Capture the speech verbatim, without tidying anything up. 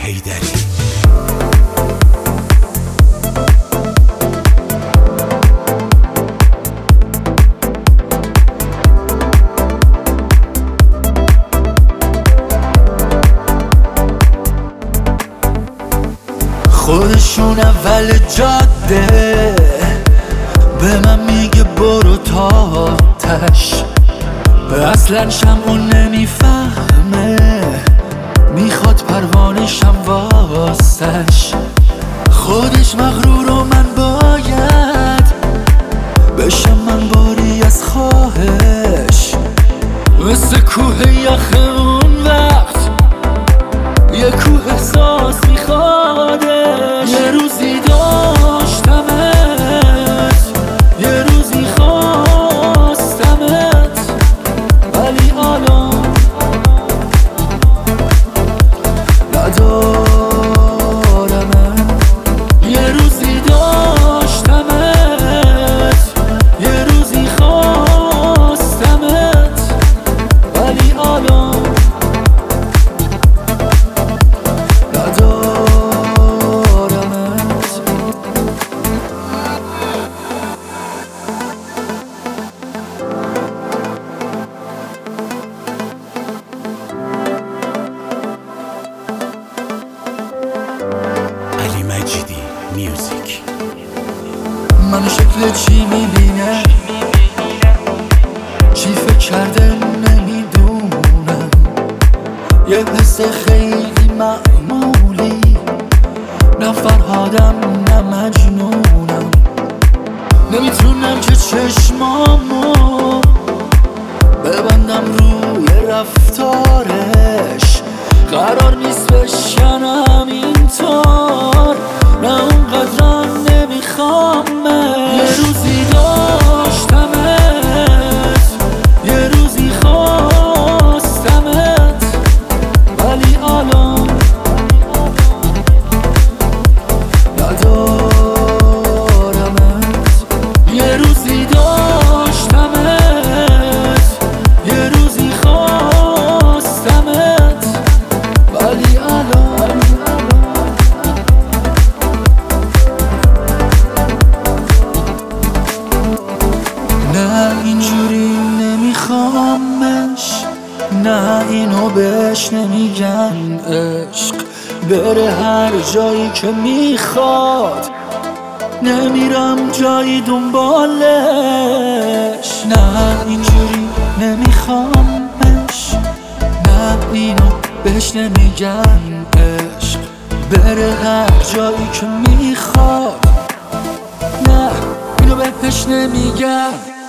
حیدری. خودشون اول جاده به من میگه برو تا آتش، اصلا شمعو نمیفهمه میخواد پروانشم واسش. خودش مغرور و من باید بشم من باری از خواهش، مثل کوه یخ اون وقت یه کوه احساس میخوادش. یه روزی داشتمت، یه روزی خواستمت، ولی الان ندارمت. یه روزی داشتمت، یه روزی خواستمت، ولی الان علی مجیدی میوزیک. منو شکل چی میبینه، چی فکر کرده نمیدونم. یه حس خیلی معمولی، نه فرهادم نه مجنونم. نمیتونم که چشمامو ببندم روی رفتارش، قرار نیست بشکنم اینطور، نه اونقدر نمیخوامه. یه روزی داشتمت، یه روزی خواستمت، ولی الان ندارمت. یه روزی داشتمت، یه روزی خواستمت، ولی الان نه اینجوری نمیخوامش، نه اینو بهش نمیگن عشق. بره هر جایی که میخواد، نمیرم جایی دنبالش. نه اینجوری نمیخوامش، نه اینو بهش نمیگن عشق. بره هر جایی که میخواد، نه اینو بهش نمیگن.